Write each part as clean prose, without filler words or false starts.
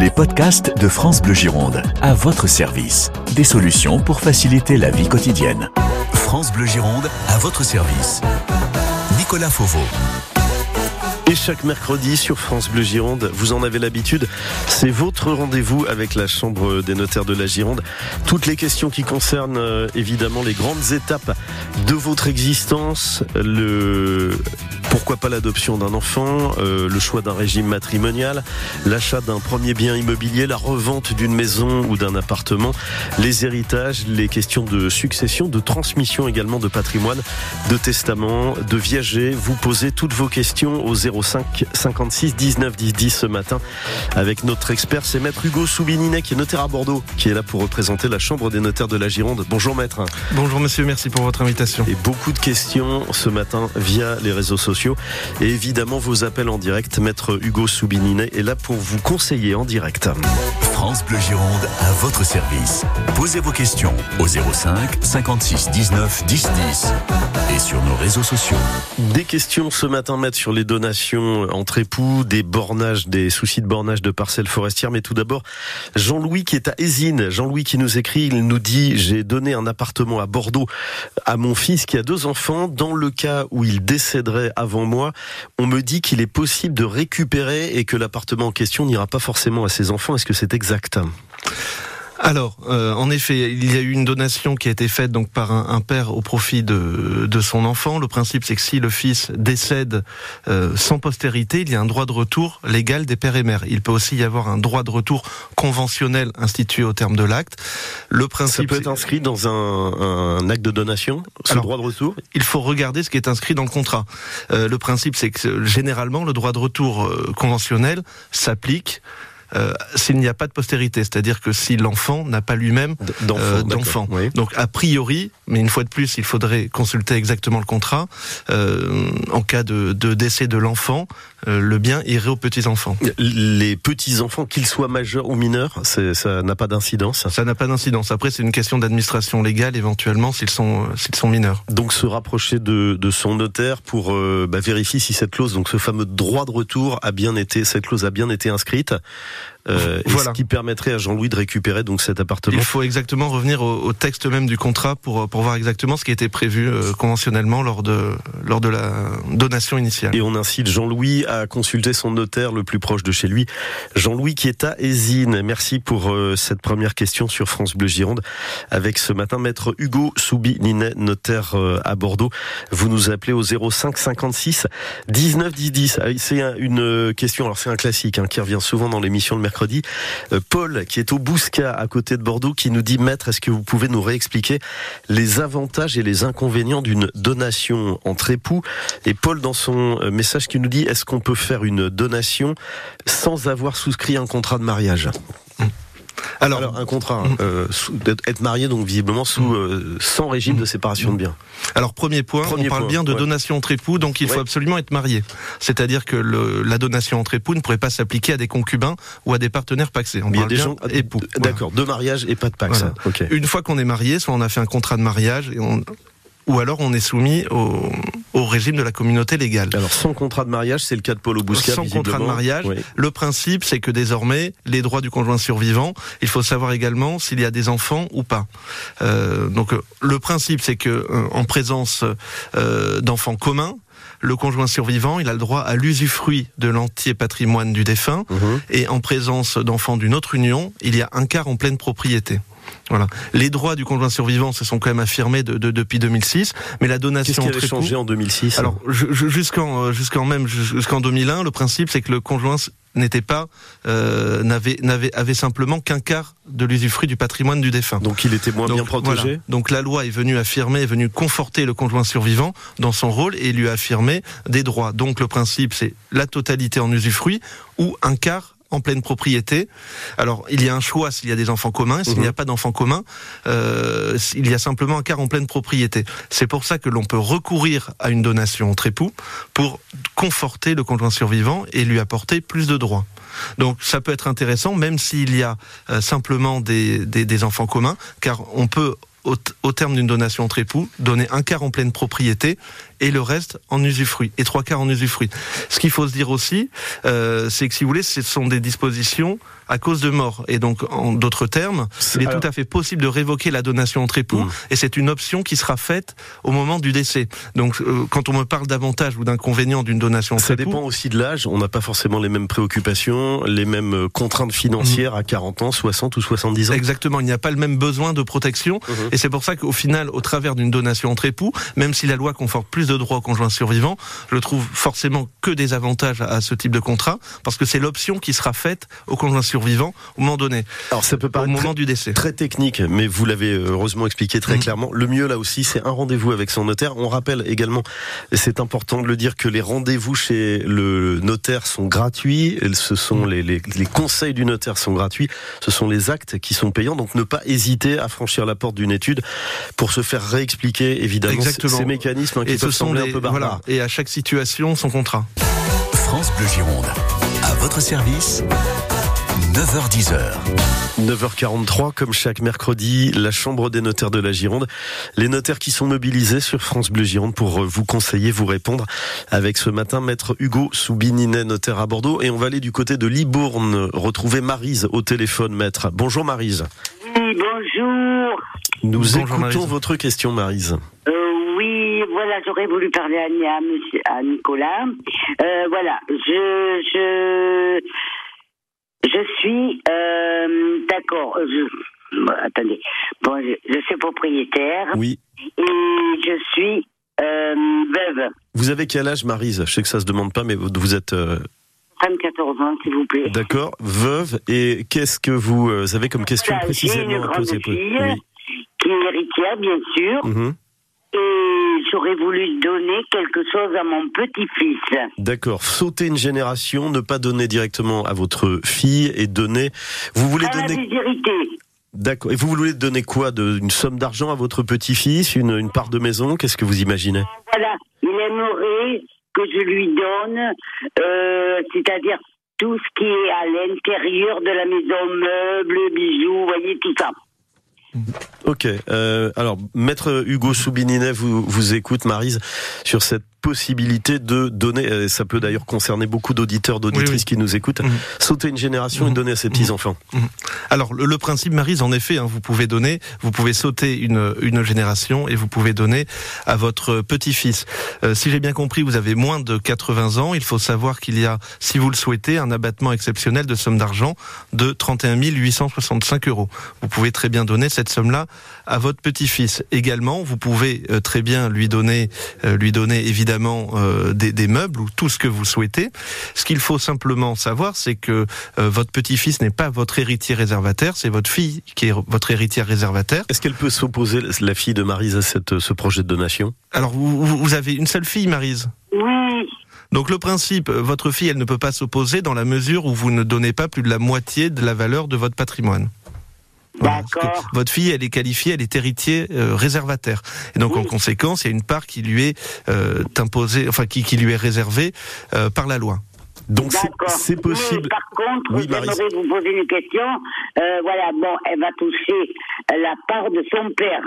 Les podcasts de France Bleu Gironde, à votre service. Des solutions pour faciliter la vie quotidienne. France Bleu Gironde, à votre service. Nicolas Fauveau. Et chaque mercredi sur France Bleu Gironde, vous en avez l'habitude, c'est votre rendez-vous avec la Chambre des notaires de la Gironde. Toutes les questions qui concernent évidemment les grandes étapes de votre existence, pourquoi pas l'adoption d'un enfant, le choix d'un régime matrimonial, l'achat d'un premier bien immobilier, la revente d'une maison ou d'un appartement, les héritages, les questions de succession, de transmission également de patrimoine, de testament, de viager. Vous posez toutes vos questions au 05 56 19 10 10 ce matin avec notre expert, c'est maître Hugo Soubininet qui est notaire à Bordeaux, qui est là pour représenter la Chambre des notaires de la Gironde. Bonjour maître. Bonjour monsieur, merci pour votre invitation. Et beaucoup de questions ce matin via les réseaux sociaux et évidemment vos appels en direct. Maître Hugo Soubininet est là pour vous conseiller en direct. France Bleu Gironde à votre service. Posez vos questions au 05 56 19 10 10 et sur nos réseaux sociaux. Des questions ce matin, maître, sur les donations entre époux, des bornages, des soucis de bornage de parcelles forestières. Mais tout d'abord, Jean-Louis qui est à Ésine. Jean-Louis qui nous écrit, il nous dit: j'ai donné un appartement à Bordeaux à mon fils qui a 2 enfants. Dans le cas où il décéderait avant moi, on me dit qu'il est possible de récupérer et que l'appartement en question n'ira pas forcément à ses enfants. Est-ce que c'est exact ? Alors, en effet, il y a eu une donation qui a été faite donc par un père au profit de son enfant. Le principe, c'est que si le fils décède sans postérité, il y a un droit de retour légal des pères et mères. Il peut aussi y avoir un droit de retour conventionnel institué au terme de l'acte. Le principe, ça peut être inscrit dans un acte de donation, droit de retour ? Il faut regarder ce qui est inscrit dans le contrat. Le principe, c'est que généralement, le droit de retour conventionnel s'applique s'il n'y a pas de postérité, c'est-à-dire que si l'enfant n'a pas lui-même d'enfant. Oui. Donc a priori, mais une fois de plus, il faudrait consulter exactement le contrat. En cas de décès de l'enfant, le bien irait aux petits-enfants. Les petits-enfants, qu'ils soient majeurs ou mineurs, ça n'a pas d'incidence ? Ça n'a pas d'incidence. Après, c'est une question d'administration légale, éventuellement, s'ils sont mineurs. Donc se rapprocher de son notaire pour vérifier si cette clause, donc ce fameux droit de retour, cette clause a bien été inscrite. Voilà. Ce qui permettrait à Jean-Louis de récupérer donc cet appartement. Il faut exactement revenir au texte même du contrat pour voir exactement ce qui a été prévu conventionnellement lors de la donation initiale. Et on incite Jean-Louis à consulter son notaire le plus proche de chez lui. Jean-Louis qui est à Ésine. Merci pour cette première question sur France Bleu Gironde avec ce matin maître Hugo Soubininet, notaire à Bordeaux. Vous nous appelez au 05 56 19 10 10. C'est une question, alors c'est un classique qui revient souvent dans l'émission le mercredi. Paul, qui est au Bouscat, à côté de Bordeaux, qui nous dit: maître, est-ce que vous pouvez nous réexpliquer les avantages et les inconvénients d'une donation entre époux ? Et Paul, dans son message, qui nous dit: est-ce qu'on peut faire une donation sans avoir souscrit un contrat de mariage ? Alors un contrat, être marié donc visiblement sans régime de séparation de biens. Alors premier point, on parle bien de donation entre époux, donc il faut absolument être marié. C'est-à-dire que la donation entre époux ne pourrait pas s'appliquer à des concubins ou à des partenaires pacsés. On parle bien époux. D'accord, de mariage et pas de pax. Voilà. Okay. Une fois qu'on est marié, soit on a fait un contrat de mariage ou alors on est soumis au régime de la communauté légale. Alors sans contrat de mariage, c'est le cas de Paul au Bouscat. Sans contrat de mariage, le principe c'est que désormais, les droits du conjoint survivant, il faut savoir également s'il y a des enfants ou pas. Donc le principe c'est que en présence d'enfants communs, le conjoint survivant, il a le droit à l'usufruit de l'entier patrimoine du défunt, et en présence d'enfants d'une autre union, il y a un quart en pleine propriété. Voilà. Les droits du conjoint survivant se sont quand même affirmés depuis 2006, mais la donation entre époux... Qu'est-ce qui avait changé en 2006 ? Alors, jusqu'en 2001, le principe c'est que le conjoint avait simplement qu'un quart de l'usufruit du patrimoine du défunt. Donc il était bien protégé. Voilà. Donc la loi est venue conforter le conjoint survivant dans son rôle et lui affirmer des droits. Donc le principe c'est la totalité en usufruit ou un quart en pleine propriété. Alors, il y a un choix s'il y a des enfants communs. S'il n'y a pas d'enfants communs, il y a simplement un quart en pleine propriété. C'est pour ça que l'on peut recourir à une donation entre époux pour conforter le conjoint survivant et lui apporter plus de droits. Donc, ça peut être intéressant, même s'il y a simplement des enfants communs, car on peut au terme d'une donation entre époux, donner un quart en pleine propriété et le reste en usufruit, et 3 quarts en usufruit. Ce qu'il faut se dire aussi, c'est que si vous voulez, ce sont des dispositions à cause de mort. Et donc, en d'autres termes, il est tout à fait possible de révoquer la donation entre époux, et c'est une option qui sera faite au moment du décès. Donc, quand on me parle d'avantages ou d'inconvénients d'une donation entre époux... Ça dépend aussi de l'âge. On n'a pas forcément les mêmes préoccupations, les mêmes contraintes financières à 40 ans, 60 ou 70 ans. Exactement, il n'y a pas le même besoin de protection, et c'est pour ça qu'au final, au travers d'une donation entre époux, même si la loi conforte plus de droits aux conjoints survivants, je trouve forcément que des avantages à ce type de contrat, parce que c'est l'option qui sera faite aux conjoints survivants au moment donné. Alors ça peut paraître au moment du décès. Très technique, mais vous l'avez heureusement expliqué très clairement. Le mieux là aussi, c'est un rendez-vous avec son notaire. On rappelle également, et c'est important de le dire, que les rendez-vous chez le notaire sont gratuits. Ce sont les conseils du notaire sont gratuits. Ce sont les actes qui sont payants. Donc ne pas hésiter à franchir la porte d'une étude pour se faire réexpliquer évidemment ces mécanismes qui peuvent sembler un peu barbares. Voilà. Et à chaque situation, son contrat. France Bleu Gironde, à votre service, 9h-10h. 9h43, comme chaque mercredi, la Chambre des notaires de la Gironde. Les notaires qui sont mobilisés sur France Bleu Gironde pour vous conseiller, vous répondre. Avec ce matin, maître Hugo Soubininet, notaire à Bordeaux. Et on va aller du côté de Libourne, retrouver Maryse au téléphone, maître. Bonjour Maryse. Oui, bonjour. Nous écoutons votre question, Maryse. Oui, voilà, j'aurais voulu parler à Nicolas. Voilà, je suis d'accord. Attendez. Bon, je suis propriétaire. Oui. Et je suis veuve. Vous avez quel âge, Maryse ? Je sais que ça se demande pas, mais vous êtes 74 ans, s'il vous plaît. D'accord, veuve. Et qu'est-ce que vous avez comme question précisément à poser ? J'ai une grande fille qui est héritière, bien sûr. Et j'aurais voulu donner quelque chose à mon petit-fils. D'accord. Sauter une génération, ne pas donner directement à votre fille et donner... Vous voulez donner... la vérité. D'accord. Et vous voulez donner quoi ? Une somme d'argent à votre petit-fils ? Une part de maison ? Qu'est-ce que vous imaginez ? Voilà. Il aimerait que je lui donne, c'est-à-dire tout ce qui est à l'intérieur de la maison, meubles, bijoux, vous voyez, tout ça. Ok. Alors, maître Hugo Soubininet vous écoute, Maryse, sur cette possibilité de donner, ça peut d'ailleurs concerner beaucoup d'auditeurs, d'auditrices qui nous écoutent, sauter une génération et donner à ses petits-enfants. Alors, le principe, Maryse, en effet, vous pouvez donner, vous pouvez sauter une génération et vous pouvez donner à votre petit-fils. Si j'ai bien compris, vous avez moins de 80 ans, il faut savoir qu'il y a, si vous le souhaitez, un abattement exceptionnel de somme d'argent de 31 865 €. Vous pouvez très bien donner cette somme-là à votre petit-fils. Également, vous pouvez très bien lui donner évidemment des meubles ou tout ce que vous souhaitez. Ce qu'il faut simplement savoir, c'est que votre petit-fils n'est pas votre héritier réservataire, c'est votre fille qui est votre héritière réservataire. Est-ce qu'elle peut s'opposer, la fille de Maryse, à ce projet de donation ? Alors, vous avez une seule fille, Maryse ? Oui. Donc le principe, votre fille, elle ne peut pas s'opposer dans la mesure où vous ne donnez pas plus de la moitié de la valeur de votre patrimoine. Voilà, d'accord. Votre fille, elle est qualifiée, elle est héritier réservataire. Et donc, en conséquence, il y a une part qui lui est imposée, enfin qui lui est réservée par la loi. Donc c'est possible. Mais par contre, j'aimerais vous poser une question. Voilà, bon, elle va toucher la part de son père.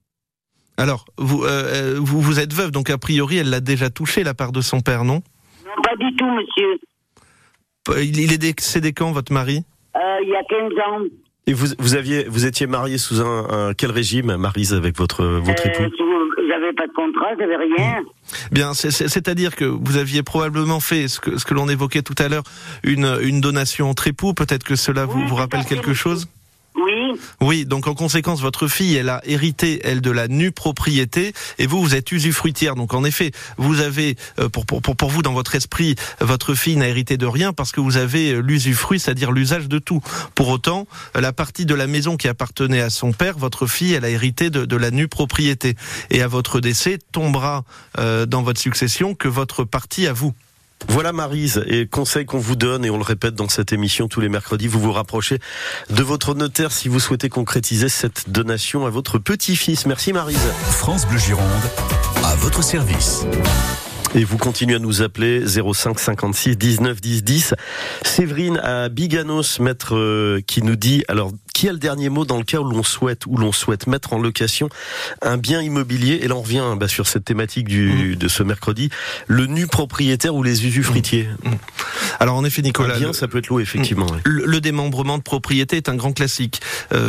Alors, vous êtes veuve, donc a priori, elle l'a déjà touché, la part de son père, non ? Non, pas du tout, monsieur. Il est décédé quand, votre mari ? Il y a 15 ans. Et vous étiez marié sous un quel régime, Maryse, avec votre époux ? J'avais pas de contrat, j'avais rien. Bien, c'est-à-dire que vous aviez probablement fait ce que l'on évoquait tout à l'heure, une donation entre époux. Peut-être que cela vous rappelle quelque chose ? Oui, donc en conséquence, votre fille, elle a hérité, elle, de la nue propriété, et vous êtes usufruitière. Donc en effet, vous avez, pour vous, dans votre esprit, votre fille n'a hérité de rien parce que vous avez l'usufruit, c'est-à-dire l'usage de tout. Pour autant, la partie de la maison qui appartenait à son père, votre fille, elle a hérité de la nue propriété. Et à votre décès, tombera dans votre succession que votre partie à vous. Voilà Maryse, et conseil qu'on vous donne, et on le répète dans cette émission tous les mercredis, vous vous rapprochez de votre notaire si vous souhaitez concrétiser cette donation à votre petit-fils. Merci Maryse. France Bleu Gironde, à votre service. Et vous continuez à nous appeler 05 56 19 10 10. Séverine à Biganos, maître, qui nous dit, alors qui a le dernier mot dans le cas où l'on souhaite mettre en location un bien immobilier? Et là, on revient sur cette thématique de ce mercredi, le nu propriétaire ou les usufruitiers. Alors en effet, Nicolas, ça peut être loué, effectivement. Le démembrement de propriété est un grand classique.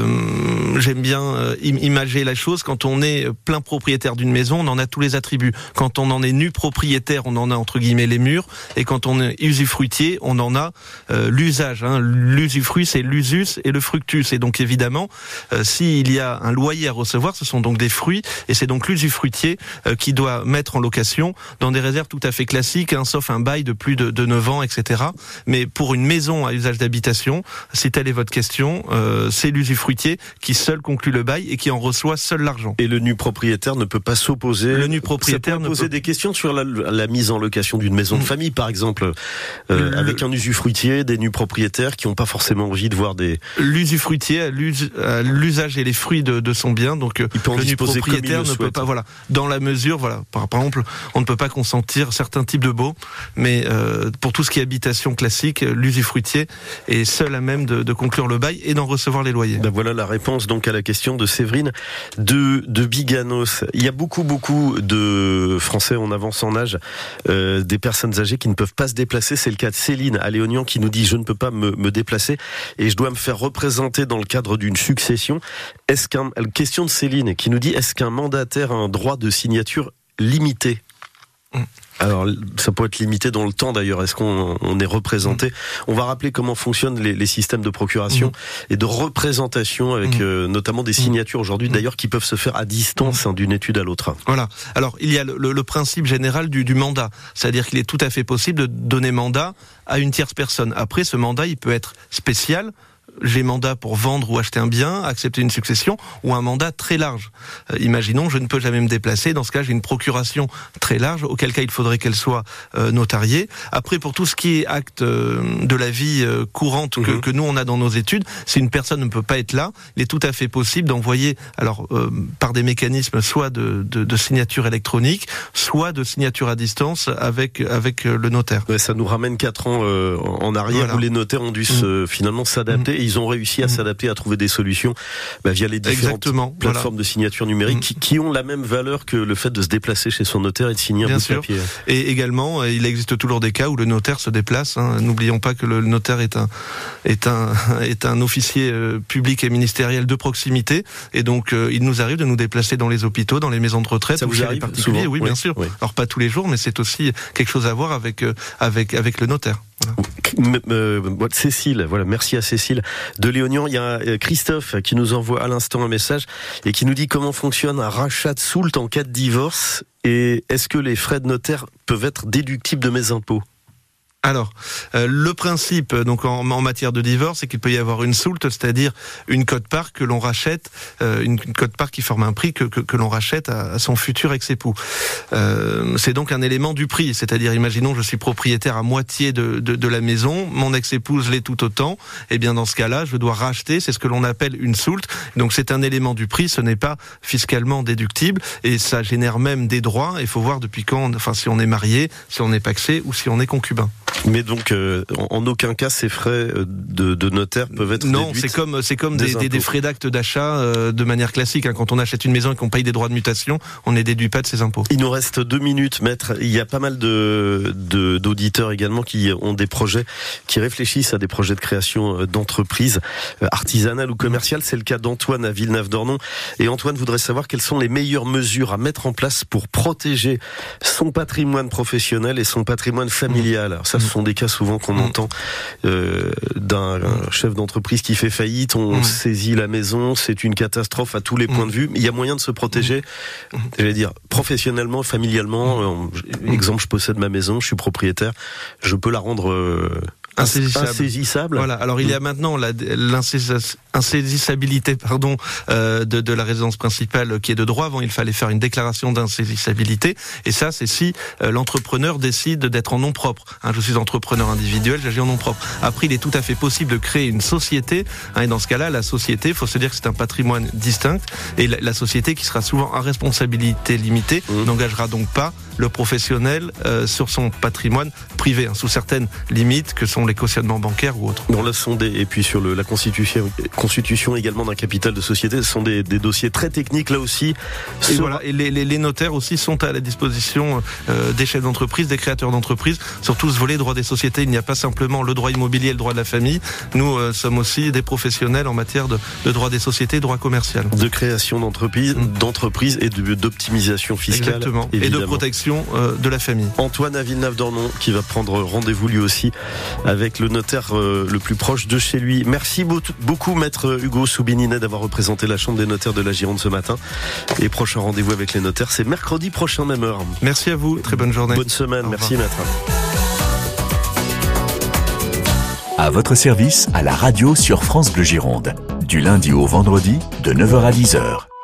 J'aime bien imager la chose. Quand on est plein propriétaire d'une maison, on en a tous les attributs. Quand on en est nu propriétaire, on en a entre guillemets les murs. Et quand on est usufruitier, on en a l'usage. L'usufruit, c'est l'usus et le fructus. Et donc évidemment, s'il y a un loyer à recevoir, ce sont donc des fruits. Et c'est donc l'usufruitier qui doit mettre en location dans des réserves tout à fait classiques, sauf un bail de plus de 9 ans, etc. Mais pour une maison à usage d'habitation, si telle est votre question, c'est l'usufruitier qui seul conclut le bail et qui en reçoit seul l'argent. Et le nu propriétaire ne peut pas s'opposer. Le nu propriétaire ça peut poser des questions sur la mise en location d'une maison de famille, par exemple, avec un usufruitier, des nus propriétaires qui n'ont pas forcément envie de voir des... L'usufruitier a l'usage et les fruits de son bien, donc le nu propriétaire ne peut pas, dans la mesure, par exemple, on ne peut pas consentir certains types de baux, mais pour tout ce qui est habitation classique, l'usufruitier est seul à même de conclure le bail et d'en recevoir les loyers. Voilà la réponse donc à la question de Séverine de Biganos. Il y a beaucoup de Français en avance en âge, des personnes âgées qui ne peuvent pas se déplacer. C'est le cas de Céline à Léognan qui nous dit: je ne peux pas me déplacer et je dois me faire représenter dans le cadre d'une succession. Question de Céline qui nous dit: est-ce qu'un mandataire a un droit de signature limité? Alors, ça peut être limité dans le temps d'ailleurs. Est-ce qu'on est représenté? On va rappeler comment fonctionnent les systèmes de procuration et de représentation avec notamment des signatures aujourd'hui d'ailleurs qui peuvent se faire à distance d'une étude à l'autre. Voilà. Alors, il y a le principe général du mandat. C'est-à-dire qu'il est tout à fait possible de donner mandat à une tierce personne. Après, ce mandat, il peut être spécial. J'ai mandat pour vendre ou acheter un bien, accepter une succession, ou un mandat très large. Imaginons, je ne peux jamais me déplacer. Dans ce cas, j'ai une procuration très large, auquel cas il faudrait qu'elle soit notariée. Après, pour tout ce qui est acte de la vie courante que nous, on a dans nos études, si une personne ne peut pas être là, il est tout à fait possible d'envoyer, par des mécanismes, soit de signature électronique, soit de signature à distance avec le notaire. Ouais, ça nous ramène 4 ans en arrière où les notaires ont dû finalement s'adapter. Ils ont réussi à s'adapter, à trouver des solutions via les différentes plateformes de signature numérique qui ont la même valeur que le fait de se déplacer chez son notaire et de signer un bout de papier. Et également, il existe toujours des cas où le notaire se déplace. N'oublions pas que le notaire est un officier public et ministériel de proximité. Et donc, il nous arrive de nous déplacer dans les hôpitaux, dans les maisons de retraite, ou chez les particuliers. Souvent, oui, bien sûr. Oui. Alors, pas tous les jours, mais c'est aussi quelque chose à voir avec le notaire. Cécile, merci à Cécile de Léognan. Il y a Christophe qui nous envoie à l'instant un message et qui nous dit comment fonctionne un rachat de soult en cas de divorce et est-ce que les frais de notaire peuvent être déductibles de mes impôts? Alors, le principe donc en matière de divorce, c'est qu'il peut y avoir une soult, c'est-à-dire une quote-part que l'on rachète, une quote-part qui forme un prix que l'on rachète à son futur ex-époux. C'est donc un élément du prix, c'est-à-dire, imaginons, je suis propriétaire à moitié de la maison, mon ex-épouse l'est tout autant, et bien dans ce cas-là, je dois racheter, c'est ce que l'on appelle une soult. Donc c'est un élément du prix, ce n'est pas fiscalement déductible, et ça génère même des droits. Il faut voir depuis quand, si on est marié, si on est pacsé ou si on est concubin. Mais donc, en aucun cas, ces frais de notaire peuvent être non, c'est comme des frais d'acte d'achat de manière classique. Quand on achète une maison et qu'on paye des droits de mutation, on ne déduit pas de ses impôts. Il nous reste 2 minutes, maître. Il y a pas mal d'auditeurs également qui ont des projets, qui réfléchissent à des projets de création d'entreprises artisanales ou commerciales. C'est le cas d'Antoine à Villeneuve-d'Ornon. Et Antoine voudrait savoir quelles sont les meilleures mesures à mettre en place pour protéger son patrimoine professionnel et son patrimoine familial. Alors ça, ce sont des cas souvent qu'on entend d'un chef d'entreprise qui fait faillite, on saisit la maison, c'est une catastrophe à tous les points de vue. Il y a moyen de se protéger, j'allais dire, professionnellement, familialement. Exemple, je possède ma maison, je suis propriétaire, je peux la rendre insaisissable. Voilà. Alors il y a maintenant l'insaisissabilité, de la résidence principale qui est de droit. Avant, il fallait faire une déclaration d'insaisissabilité, et ça, c'est si l'entrepreneur décide d'être en nom propre. Je suis entrepreneur individuel, j'agis en nom propre. Après, il est tout à fait possible de créer une société, et dans ce cas-là, la société, il faut se dire que c'est un patrimoine distinct, et la société qui sera souvent à responsabilité limitée n'engagera donc pas le professionnel sur son patrimoine privé, sous certaines limites que sont les cautionnements bancaires ou autres. On l'a sondé, et puis sur la constitution également d'un capital de société, ce sont des dossiers très techniques là aussi. Et voilà, et les notaires aussi sont à la disposition des chefs d'entreprise, des créateurs d'entreprise. Sur tout ce volet droit des sociétés, il n'y a pas simplement le droit immobilier et le droit de la famille. Nous sommes aussi des professionnels en matière de droit des sociétés, droit commercial. De création d'entreprise et d'optimisation fiscale. Exactement. Évidemment. Et de protection de la famille. Antoine à Villeneuve-d'Ornon qui va prendre rendez-vous lui aussi avec le notaire le plus proche de chez lui. Merci beaucoup maître Hugo Soubininet d'avoir représenté la Chambre des notaires de la Gironde ce matin. Et prochain rendez-vous avec les notaires, c'est mercredi prochain, même heure. Merci à vous, très bonne journée. Bonne semaine, merci maître. À votre service, à la radio sur France Bleu Gironde. Du lundi au vendredi, de 9h à 10h.